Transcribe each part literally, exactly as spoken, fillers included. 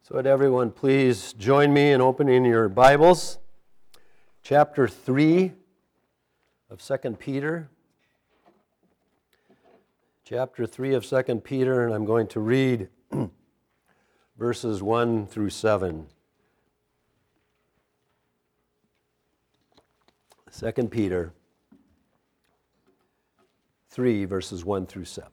So would everyone please join me in opening your Bibles, chapter three of Second Peter. Chapter three of Second Peter, and I'm going to read verses one through seven. Second Peter three, verses one through seven.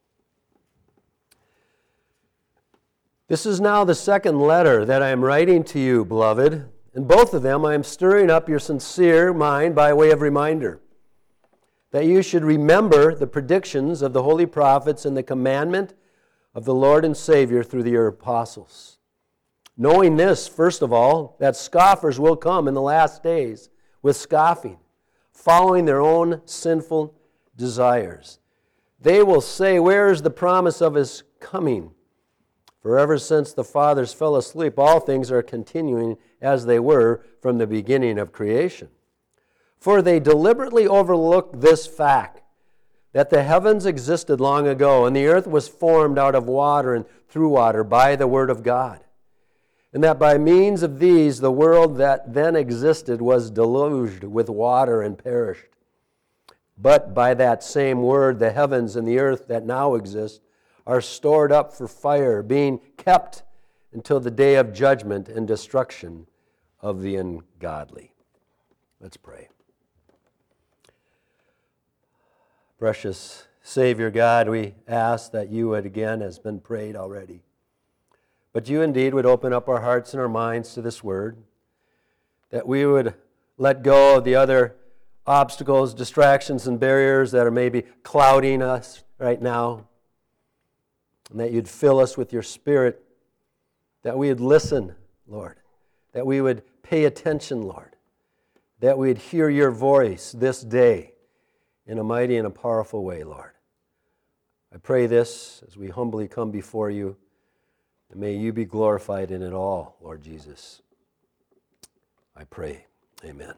This is now the second letter that I am writing to you, beloved. In both of them I am stirring up your sincere mind by way of reminder, that you should remember the predictions of the holy prophets and the commandment of the Lord and Savior through your apostles. Knowing this, first of all, that scoffers will come in the last days with scoffing, following their own sinful desires. They will say, "Where is the promise of his coming? For ever since the fathers fell asleep, all things are continuing as they were from the beginning of creation." For they deliberately overlook this fact, that the heavens existed long ago, and the earth was formed out of water and through water by the word of God, and that by means of these the world that then existed was deluged with water and perished. But by that same word the heavens and the earth that now exist are stored up for fire, being kept until the day of judgment and destruction of the ungodly. Let's pray. Precious Savior God, we ask that you would, again, has been prayed already, but you indeed would open up our hearts and our minds to this word, that we would let go of the other obstacles, distractions, and barriers that are maybe clouding us right now, and that you'd fill us with your Spirit, that we would listen, Lord, that we would pay attention, Lord, that we'd hear your voice this day in a mighty and a powerful way, Lord. I pray this as we humbly come before you, and may you be glorified in it all, Lord Jesus. I pray. Amen.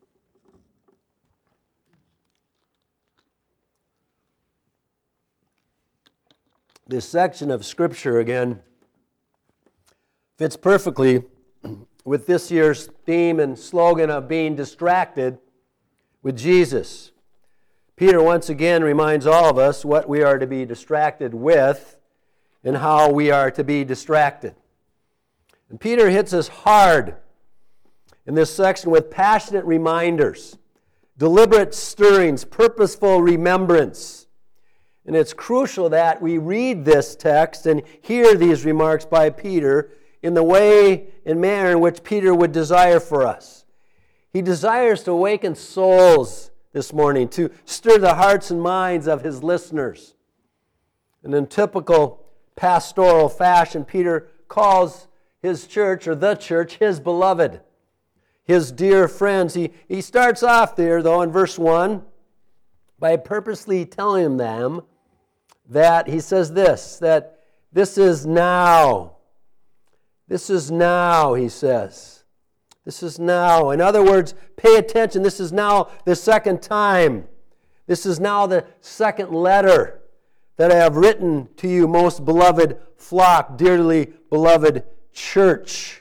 This section of Scripture, again, fits perfectly with this year's theme and slogan of being distracted with Jesus. Peter once again reminds all of us what we are to be distracted with and how we are to be distracted. And Peter hits us hard in this section with passionate reminders, deliberate stirrings, purposeful remembrance. And it's crucial that we read this text and hear these remarks by Peter in the way and manner in which Peter would desire for us. He desires to awaken souls this morning, to stir the hearts and minds of his listeners. And in typical pastoral fashion, Peter calls his church, or the church, his beloved, his dear friends. He, he starts off there, though, in verse one, by purposely telling them that he says this, that this is now. This is now, he says. This is now. In other words, pay attention. This is now the second time. This is now the second letter that I have written to you, most beloved flock, dearly beloved church.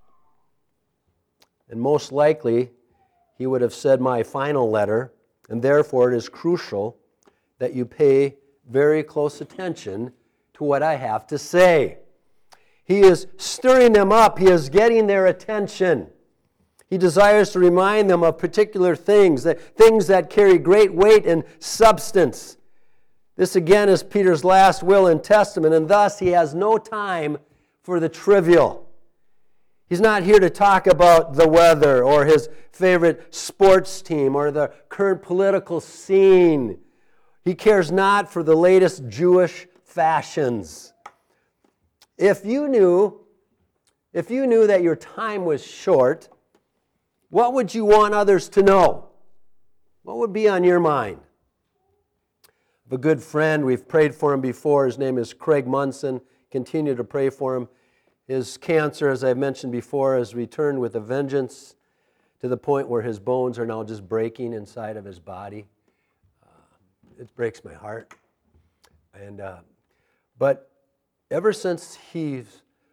And most likely, he would have said my final letter, and therefore it is crucial that you pay very close attention to what I have to say. He is stirring them up. He is getting their attention. He desires to remind them of particular things, that things that carry great weight and substance. This again is Peter's last will and testament, and thus he has no time for the trivial. He's not here to talk about the weather or his favorite sports team or the current political scene. He cares not for the latest Jewish fashions. If you knew, if you knew that your time was short, what would you want others to know? What would be on your mind? I have a good friend. We've prayed for him before. His name is Craig Munson. Continue to pray for him. His cancer, as I've mentioned before, has returned with a vengeance to the point where his bones are now just breaking inside of his body. It breaks my heart. And uh, but ever since he's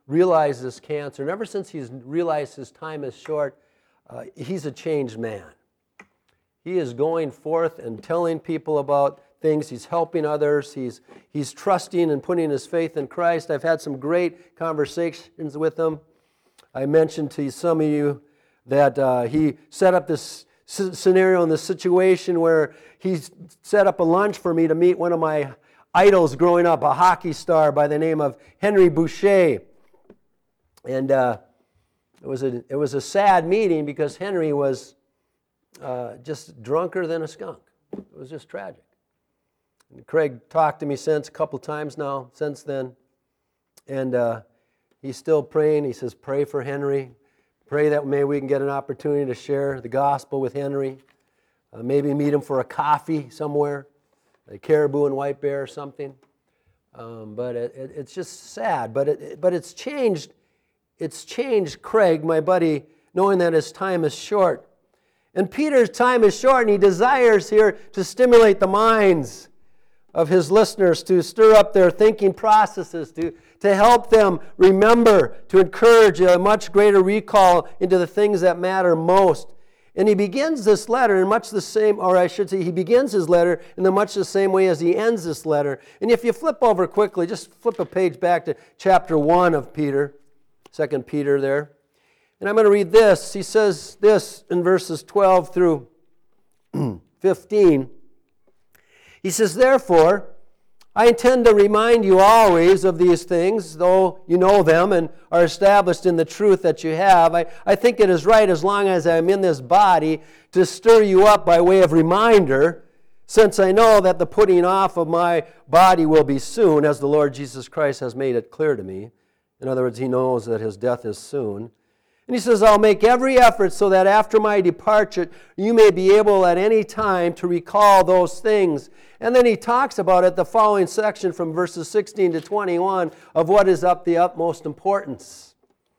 realized this cancer, and ever since he's realized his time is short, uh, he's a changed man. He is going forth and telling people about things. He's helping others. He's, he's trusting and putting his faith in Christ. I've had some great conversations with him. I mentioned to some of you that uh, he set up this s- scenario in this situation where he set up a lunch for me to meet one of my idols growing up, a hockey star by the name of Henry Boucher. And uh, it was a it was a sad meeting because Henry was uh, just drunker than a skunk. It was just tragic. And Craig talked to me since a couple times now since then, and uh, he's still praying. He says, "Pray for Henry. Pray that maybe we can get an opportunity to share the gospel with Henry. Uh, maybe meet him for a coffee somewhere, a Caribou and White Bear or something." Um, but it, it, it's just sad. But it, but it's changed. It's changed Craig, my buddy, knowing that his time is short. And Peter's time is short, and he desires here to stimulate the minds of his listeners, to stir up their thinking processes, to, to help them remember, to encourage a much greater recall into the things that matter most. And he begins this letter in much the same, or I should say, he begins his letter in the much the same way as he ends this letter. And if you flip over quickly, just flip a page back to chapter one of Peter, Second Peter there. And I'm going to read this. He says this in verses twelve through fifteen. He says, "Therefore, I intend to remind you always of these things, though you know them and are established in the truth that you have. I, I think it is right, as long as I'm in this body, to stir you up by way of reminder, since I know that the putting off of my body will be soon, as the Lord Jesus Christ has made it clear to me." In other words, he knows that his death is soon. And he says, "I'll make every effort so that after my departure, you may be able at any time to recall those things." And then he talks about it, the following section from verses sixteen to twenty-one, of what is of the utmost importance.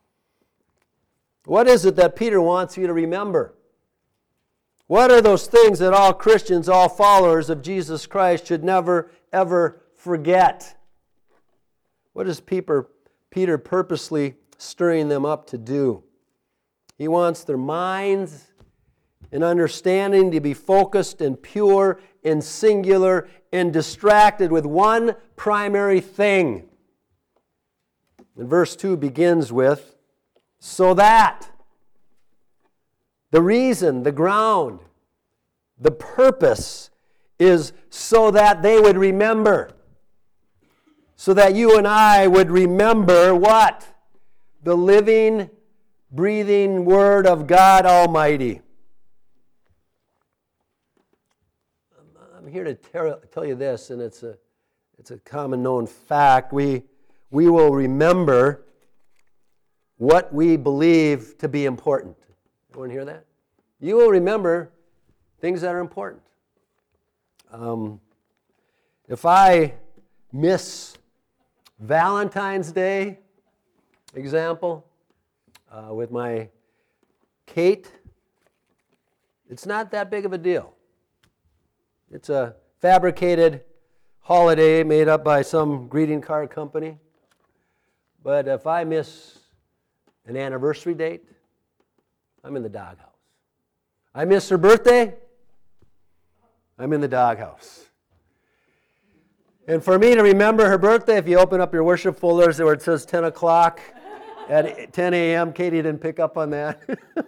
What is it that Peter wants you to remember? What are those things that all Christians, all followers of Jesus Christ should never, ever forget? What is Peter, Peter purposely stirring them up to do? He wants their minds and understanding to be focused and pure and singular and distracted with one primary thing. And verse two begins with, "So that." The reason, the ground, the purpose is so that they would remember. So that you and I would remember what? The living, breathing Word of God Almighty. I'm here to tell, tell you this, and it's a, it's a common known fact. We, we will remember what we believe to be important. Everyone hear that? You will remember things that are important. Um, if I miss Valentine's Day, example, uh, with my Kate, it's not that big of a deal. It's a fabricated holiday made up by some greeting card company. But if I miss an anniversary date, I'm in the doghouse. I miss her birthday, I'm in the doghouse. And for me to remember her birthday, if you open up your worship folders where it says ten o'clock at ten a.m., Katie didn't pick up on that.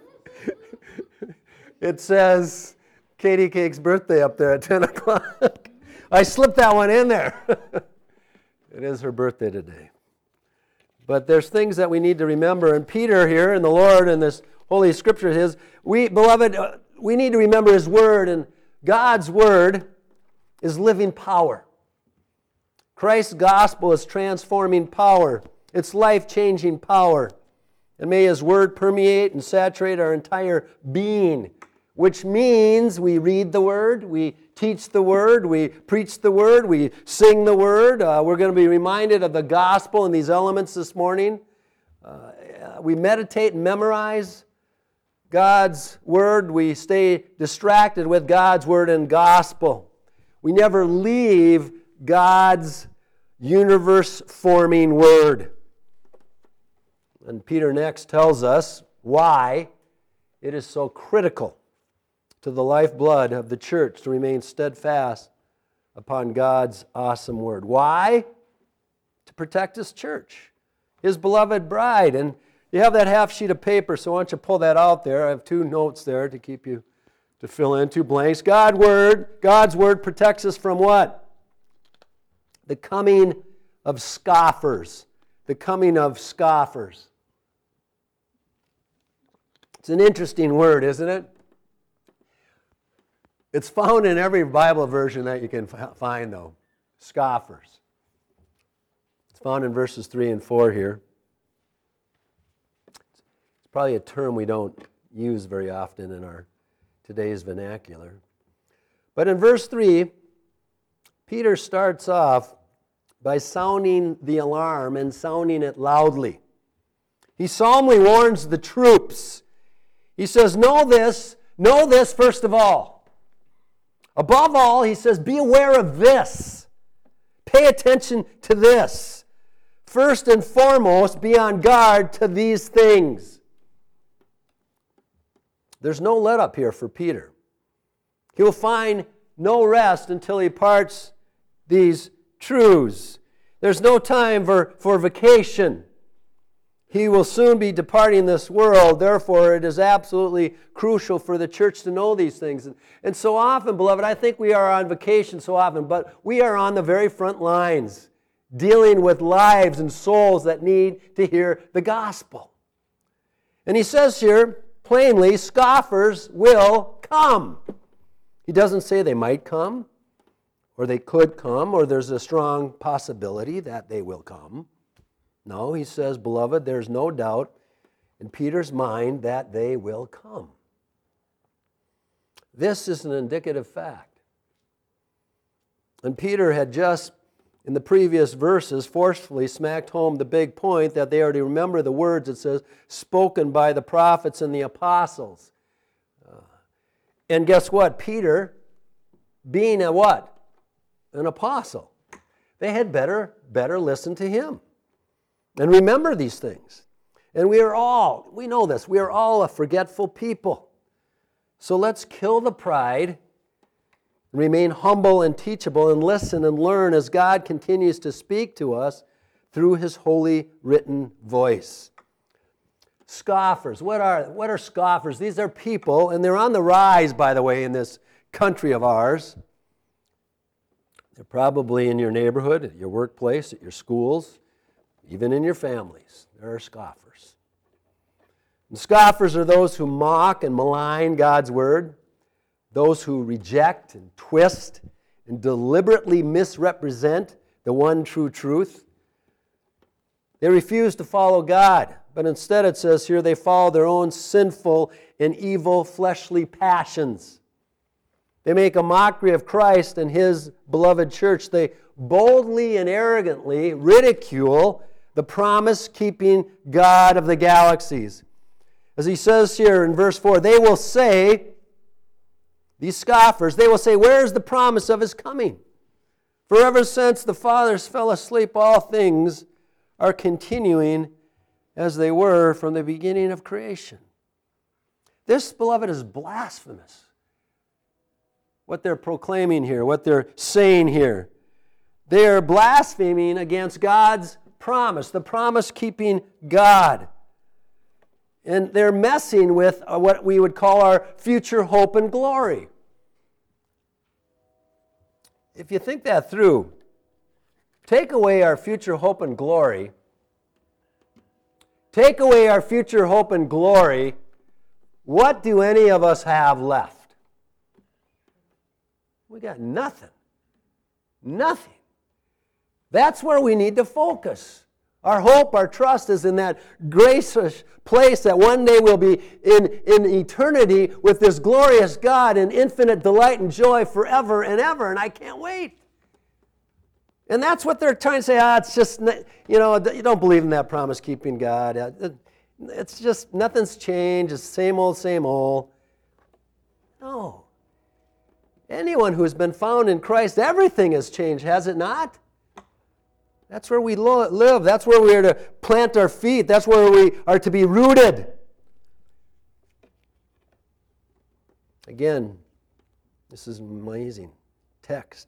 It says Katie Cake's birthday up there at ten o'clock. I slipped that one in there. It is her birthday today. But there's things that we need to remember. And Peter here and the Lord and this Holy Scripture is, we, beloved, uh, we need to remember His Word. And God's Word is living power. Christ's gospel is transforming power. It's life-changing power. And may His Word permeate and saturate our entire being, which means we read the Word, we teach the Word, we preach the Word, we sing the Word. Uh, we're going to be reminded of the gospel and these elements this morning. Uh, we meditate and memorize God's Word. We stay distracted with God's Word and gospel. We never leave God's universe-forming Word. And Peter next tells us why it is so critical to the lifeblood of the church to remain steadfast upon God's awesome word. Why? To protect His church, His beloved bride. And you have that half sheet of paper, so why don't you pull that out there? I have two notes there to keep you, to fill in, two blanks. God word, God's word protects us from what? The coming of scoffers. The coming of scoffers. It's an interesting word, isn't it? It's found in every Bible version that you can find, though. Scoffers. It's found in verses three and four here. It's probably a term we don't use very often in our today's vernacular. But in verse three, Peter starts off by sounding the alarm and sounding it loudly. He solemnly warns the troops. He says, know this, know this first of all. Above all, he says, be aware of this. Pay attention to this. First and foremost, be on guard to these things. There's no let up here for Peter. He will find no rest until he parts these truths. There's no time for, for vacation. He will soon be departing this world. Therefore, it is absolutely crucial for the church to know these things. And, and so often, beloved, I think we are on vacation so often, but we are on the very front lines, dealing with lives and souls that need to hear the gospel. And he says here, plainly, scoffers will come. He doesn't say they might come, or they could come, or there's a strong possibility that they will come. No, he says, beloved, there's no doubt in Peter's mind that they will come. This is an indicative fact. And Peter had just, in the previous verses, forcefully smacked home the big point that they are to remember the words, it says, spoken by the prophets and the apostles. Uh, and guess what? Peter, being a what? An apostle. They had better, better listen to him. And remember these things. And we are all, we know this, we are all a forgetful people. So let's kill the pride, remain humble and teachable, and listen and learn as God continues to speak to us through His holy written voice. Scoffers. What are, what are scoffers? These are people, and they're on the rise, by the way, in this country of ours. They're probably in your neighborhood, at your workplace, at your schools, even in your families. There are scoffers. And scoffers are those who mock and malign God's word, those who reject and twist and deliberately misrepresent the one true truth. They refuse to follow God, but instead it says here they follow their own sinful and evil fleshly passions. They make a mockery of Christ and His beloved church. They boldly and arrogantly ridicule the promise-keeping God of the galaxies. As he says here in verse four, they will say, these scoffers, they will say, where is the promise of His coming? For ever since the fathers fell asleep, all things are continuing as they were from the beginning of creation. This, beloved, is blasphemous. What they're proclaiming here, what they're saying here. They are blaspheming against God's promise, the promise-keeping God. And they're messing with what we would call our future hope and glory. If you think that through, take away our future hope and glory, take away our future hope and glory, what do any of us have left? We got nothing. Nothing. That's where we need to focus. Our hope, our trust is in that gracious place that one day we'll be in, in eternity with this glorious God in infinite delight and joy forever and ever, and I can't wait. And that's what they're trying to say, ah, it's just, you know, you don't believe in that promise-keeping God. It's just, nothing's changed, it's same old, same old. No. Anyone who's been found in Christ, everything has changed, has it not? That's where we lo- live. That's where we are to plant our feet. That's where we are to be rooted. Again, this is amazing text.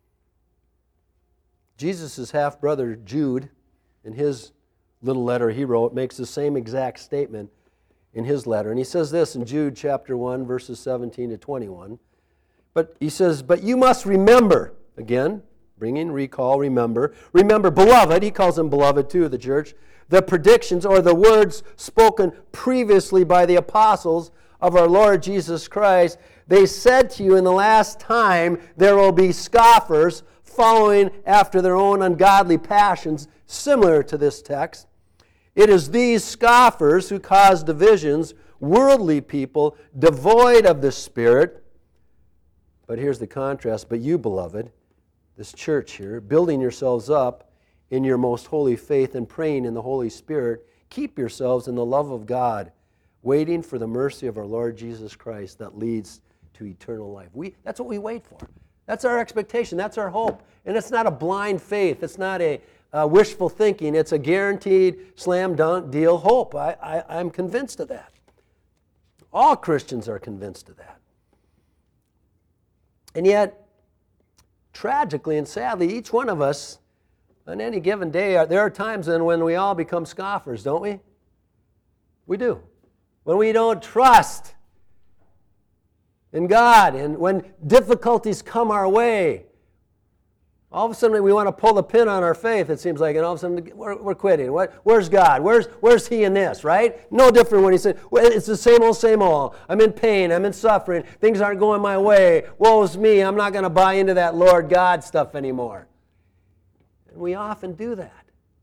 Jesus' half-brother Jude, in his little letter he wrote, makes the same exact statement in his letter. And he says this in Jude chapter one, verses seventeen to twenty-one. But he says, but you must remember, again, bringing recall, remember. Remember, beloved, he calls them beloved too, the church, the predictions or the words spoken previously by the apostles of our Lord Jesus Christ. They said to you in the last time there will be scoffers following after their own ungodly passions, similar to this text. It is these scoffers who cause divisions, worldly people, devoid of the Spirit. But here's the contrast. But you, beloved, this church here, building yourselves up in your most holy faith and praying in the Holy Spirit, keep yourselves in the love of God, waiting for the mercy of our Lord Jesus Christ that leads to eternal life. We, that's what we wait for. That's our expectation. That's our hope. And it's not a blind faith. It's not a uh, wishful thinking. It's a guaranteed slam dunk deal hope. I, I, I'm convinced of that. All Christians are convinced of that. And yet, tragically and sadly, each one of us, on any given day, there are times then when we all become scoffers, don't we? We do. When we don't trust in God, and when difficulties come our way, all of a sudden we want to pull the pin on our faith, it seems like, and all of a sudden we're, we're quitting. What, where's God? Where's, where's He in this, right? No different when He said, well, it's the same old, same old. I'm in pain. I'm in suffering. Things aren't going my way. Woe is me. I'm not going to buy into that Lord God stuff anymore. And we often do that.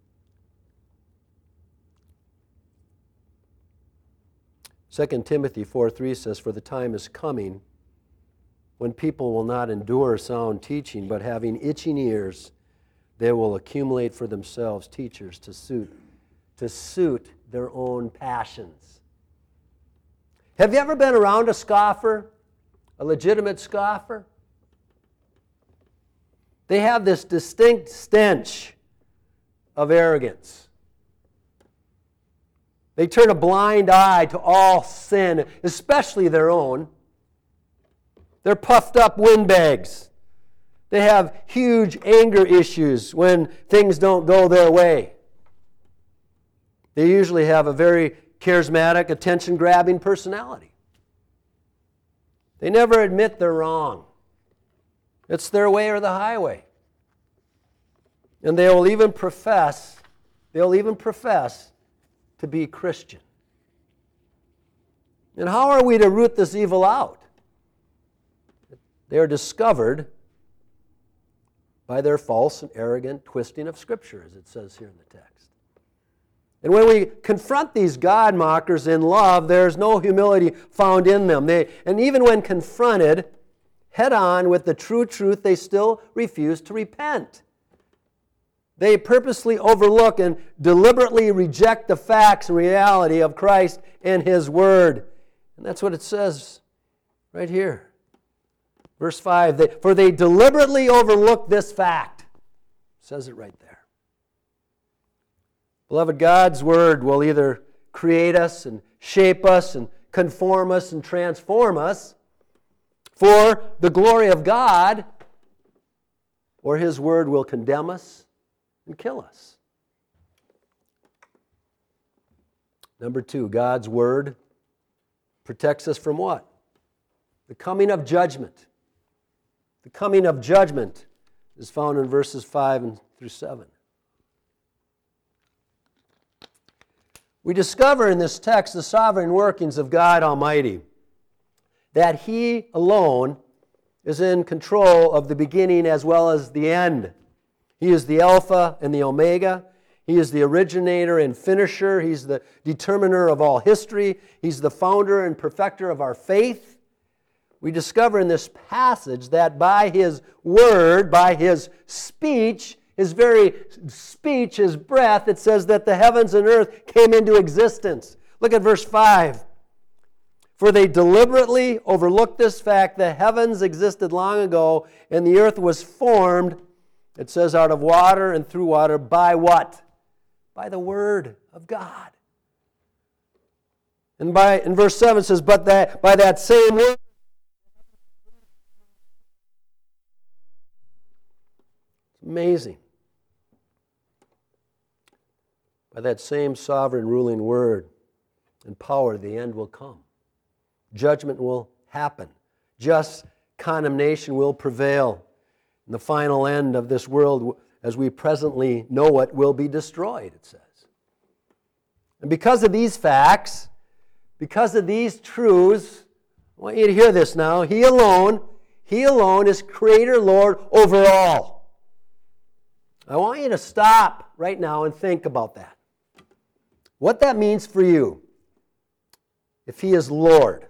Second Timothy four three says, for the time is coming when people will not endure sound teaching, but having itching ears, they will accumulate for themselves teachers to suit, to suit their own passions. Have you ever been around a scoffer, a legitimate scoffer? They have this distinct stench of arrogance. They turn a blind eye to all sin, especially their own. They're puffed up windbags. They have huge anger issues when things don't go their way. They usually have a very charismatic, attention-grabbing personality. They never admit they're wrong. It's their way or the highway. And they will even profess, they'll even profess to be Christian. And how are we to root this evil out? They are discovered by their false and arrogant twisting of Scripture, as it says here in the text. And when we confront these God mockers in love, there's no humility found in them. They, and even when confronted head on with the true truth, they still refuse to repent. They purposely overlook and deliberately reject the facts and reality of Christ and His Word. And that's what it says right here. Verse five, they, for they deliberately overlook this fact. It says it right there. Beloved, God's Word will either create us and shape us and conform us and transform us for the glory of God, or His Word will condemn us and kill us. Number two, God's Word protects us from what? The coming of judgment. The coming of judgment is found in verses five and through seven. We discover in this text the sovereign workings of God Almighty, that He alone is in control of the beginning as well as the end. He is the Alpha and the Omega. He is the originator and finisher. He's the determiner of all history. He's the founder and perfecter of our faith. We discover in this passage that by His Word, by His speech, His very speech, His breath, it says that the heavens and earth came into existence. Look at verse five. For they deliberately overlooked this fact, the heavens existed long ago, and the earth was formed It says out of water and through water by what? By the word of God. And by in verse seven it says, but that by that same word. It's amazing. By that same sovereign ruling word and power, the end will come. Judgment will happen. Just condemnation will prevail. And the final end of this world, as we presently know it, will be destroyed, it says. And because of these facts, because of these truths, I want you to hear this now. He alone, He alone is Creator, Lord over all. I want you to stop right now and think about that. What that means for you, if He is Lord.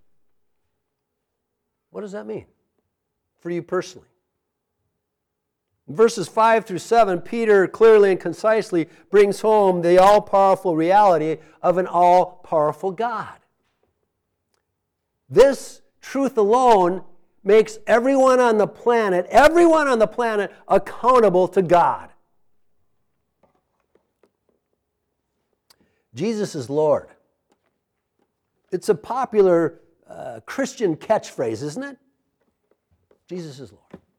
What does that mean for you personally? In verses five through seven, Peter clearly and concisely brings home the all-powerful reality of an all-powerful God. This truth alone makes everyone on the planet, everyone on the planet, accountable to God. Jesus is Lord. It's a popular uh, Christian catchphrase, isn't it? Jesus is Lord.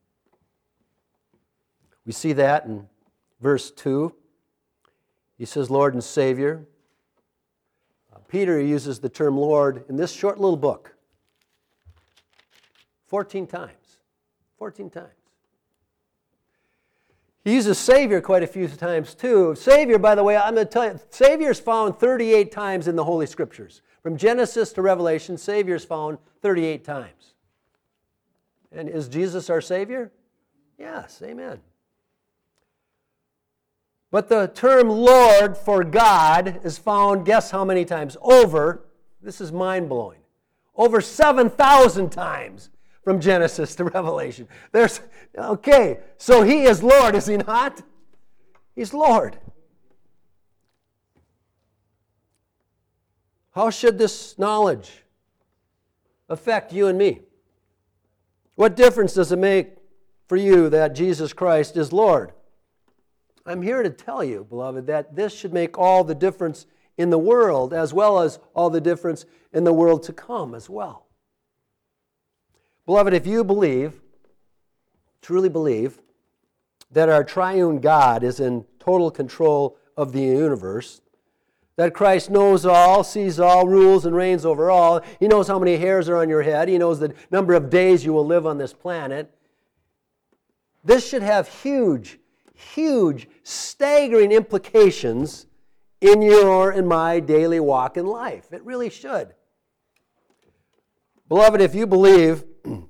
We see that in verse two. He says, Lord and Savior. Uh, Peter uses the term Lord in this short little book fourteen times. fourteen times. He uses Savior quite a few times too. Savior, by the way, I'm going to tell you, Savior is found thirty-eight times in the Holy Scriptures. From Genesis to Revelation, Savior is found thirty-eight times. And is Jesus our Savior? Yes, amen. But the term Lord for God is found, guess how many times? Over, this is mind-blowing, over seven thousand times from Genesis to Revelation. There's, okay, so He is Lord, is He not? He's Lord. How should this knowledge affect you and me? What difference does it make for you that Jesus Christ is Lord? I'm here to tell you, beloved, that this should make all the difference in the world as well as all the difference in the world to come as well. Beloved, if you believe, truly believe, that our triune God is in total control of the universe, that Christ knows all, sees all, rules and reigns over all, He knows how many hairs are on your head, He knows the number of days you will live on this planet, this should have huge, huge, staggering implications in your and my daily walk in life. It really should. Beloved, if you believe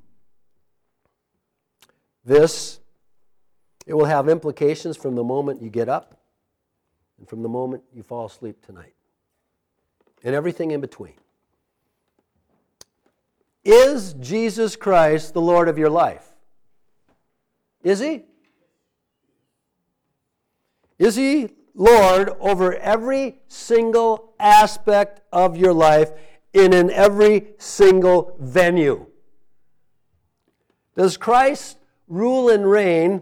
this, it will have implications from the moment you get up and from the moment you fall asleep tonight, and everything in between. Is Jesus Christ the Lord of your life? Is He? Is He Lord over every single aspect of your life and in every single venue? Does Christ rule and reign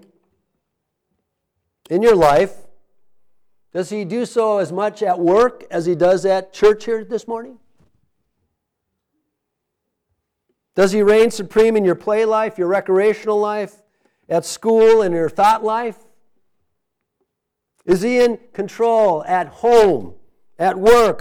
in your life? Does He do so as much at work as He does at church here this morning? Does He reign supreme in your play life, your recreational life, at school, and your thought life? Is He in control at home, at work,